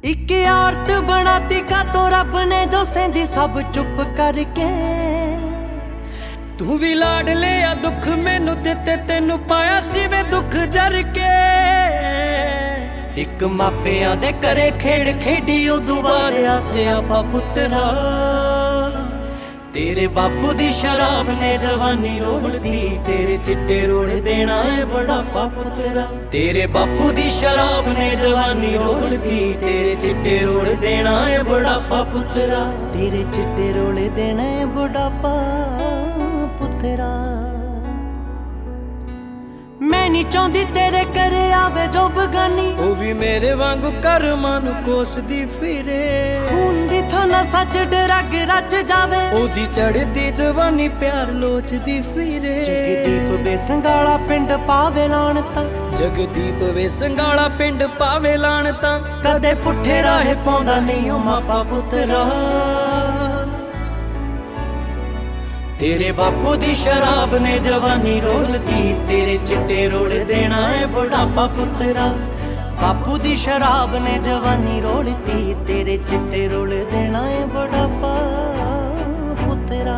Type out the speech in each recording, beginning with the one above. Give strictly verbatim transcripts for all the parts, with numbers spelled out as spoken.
एक आरत बनाती का तो रब ने जो सेंदी सब चुप करके। तू भी लाड लिया दुख मैनू दिते तेनू पाया सी वे दुख जर के। एक मापियां दे करे खेड़ खेडी उदू बाद आसियापा पुत्रा। तेरे बापू दी शराब ने जवानी रोड़ दी, तेरे चिट्टे रोड़ देना है बुढ़ापा पुत्रा। तेरे बापू दी शराब ने जवानी रोड़ दी, तेरे चिट्टे रोड़ देना है बुढ़ापा पुत्रा। तेरे चिट्टे रोड़ देना है बुढ़ापा पुत्रा। मैं नहीं चाहती तेरे करे आवे जो बगानी, वो भी मेरे वांगू कर मानू कोसदी फिरे। खून दी थाना सच डरग रच जावे, ओदी चढ़दी जवानी प्यार लोचदी फिरे। जगदीप बेसंगाला पिंड पावे लाणता। जगदीप बेसंगाला पिंड पावे लाणता। कदे पुठे राहे पाउंदा नहीं ओ मापा पुत्रा। तेरे बापू दी शराब ने जवानी रोल दी, तेरे चिट्टे रोल देना है बुढ़ापा पुत्रा। बापू दी शराब ने जवानी रोल दी, तेरे चिट्टे रोल देना है बुढ़ापा पुत्रा।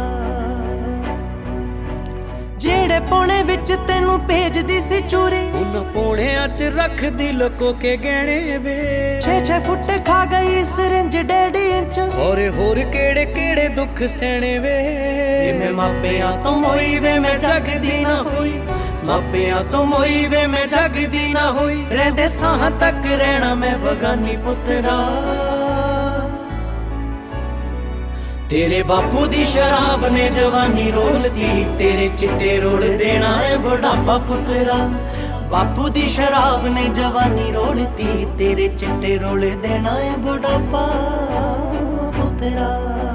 जेड़े पौने विच तेनू भेजदी सी चूरी, उन पौड़ियां च रख दी लको के गहने वे। छे छे फुट खा गई सिरिंज डेढ़ इंच, होर होर केड़े केड़े दुख सहने वे। मैं मापियां तो मोई वे मैं जगदी ना होई, मापियां तो मोई वे मैं जगदी ना होई। रहंदे साह तक रहना मैं बगानी पुत्रा। तेरे बापू दी शराब ने जवानी रोल दी, तेरे चिट्टे रोल देना है बुढ़ापा पुत्रा। बापू दी शराब ने जवानी रोल दी, तेरे चिट्टे रोल देना है बुढ़ापा पुत्रा।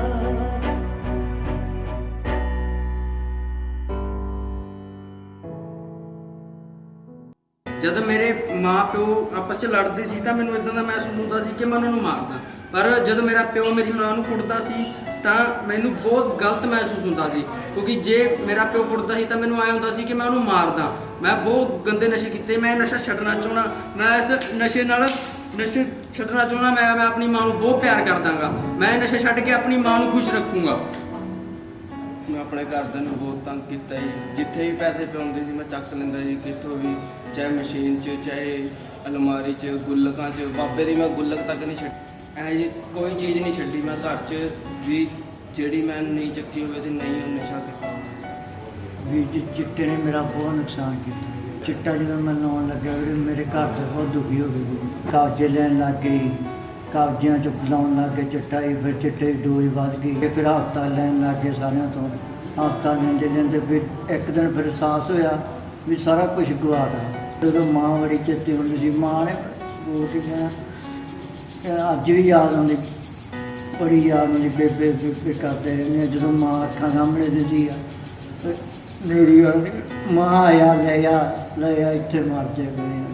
जद मेरे माँ प्यो आपस च लड़ते सी तां मैनूं इदां दा महसूस हुंदा सी कि मैं उन्हां नूं मारदा, पर जद मेरा प्यो मेरी माँ नूं कुੱਟਦਾ सी तां मैनूं बहुत गलत महसूस हुंदा सी। क्योंकि जे मेरा प्यो कुੱਟਦਾ सी तां मैनूं आए हुंदा सी कि मैं उन्होंने मारदा। मैं बहुत गंदे नशे कीते, मैं नशा छड्डना चाहुंदा, मैं इस नशे नाल नशे छड्डना चाहुंदा। मैं मैं अपनी माँ नूं बहुत प्यार करदागा, मैं नशे छड्ड के अपनी माँ नूं खुश रखूँगा। मैं अपने घरदिਆਂ ਨੂੰ बहुत तंग ਕੀਤਾ जी, जिथे भी पैसे पाउंदे सी मैं ਚੱਕ ਲੈਂਦਾ जी, कितों भी, चाहे मशीन च चाहे अलमारी च गुल्लकां च। बाबे दी मैं गुल्लक तक नहीं छड्डी, ऐ जी कोई चीज़ नहीं छड्डी मैं घर च भी ਜਿਹੜੀ मैं नहीं ਚੱਕੀ ਹੋਵੇ ਤੇ नहीं ਉਹ ਨਸ਼ਾ ਕੀਤਾ। ਵੀ ਜੀ ਚਿੱਟੇ ਨੇ ਮੇਰਾ ਬਹੁਤ ਨੁਕਸਾਨ ਕੀਤਾ। ਚਿੱਟਾ ਜਦੋਂ ਮੈਂ ਲਾਉਣ ਲੱਗਿਆ ਮੇਰੇ ਘਰ ਦੇ ਬਹੁਤ ਦੁਖੀ ਹੋ ਗਏ, ਕਾਬਜੇ ਲੈਣ ਲੱਗ ਗਈ, ਕਾਬਜਿਆਂ 'ਚ ਲਾਉਣ ਲੱਗ ਗਏ ਚਿੱਟਾ ਹੀ। ਫਿਰ ਚਿੱਟੇ ਦੀ ਡੋਜ਼ ਵੱਧ ਗਈ, ਫਿਰ ਹਫ਼ਤਾ ਲੈਣ ਲੱਗ ਗਏ ਸਾਰਿਆਂ ਤੋਂ। ਹਫ਼ਤਾ ਲੈਂਦੇ ਲੈਂਦੇ ਫਿਰ ਇੱਕ ਦਿਨ ਫਿਰ ਅਹਿਸਾਸ ਹੋਇਆ ਵੀ ਸਾਰਾ ਕੁਛ ਗਵਾ ਤਾ। ਜਦੋਂ ਮਾਂ ਬੜੀ ਚੇਤੇ ਹੁੰਦੀ ਸੀ, ਮਾਂ ਨੇ ਬੋਲ ਕੇ ਕਹਿਣਾ ਅੱਜ ਵੀ ਯਾਦ ਆਉਂਦੀ, ਬੜੀ ਯਾਦ ਆਉਂਦੀ। ਬੇਬੇ ਬੇਬੇ ਕਰਦੇ ਰਹਿੰਦੇ ਜਦੋਂ ਮਾਂ ਅੱਖਾਂ ਸਾਹਮਣੇ ਦਿੰਦੀ ਆ। ਮੇਰੀ ਮਾਂ ਆ ਲੈ ਆ ਲੈ ਆ ਇੱਥੇ ਮਰ ਜਾ ਗਏ।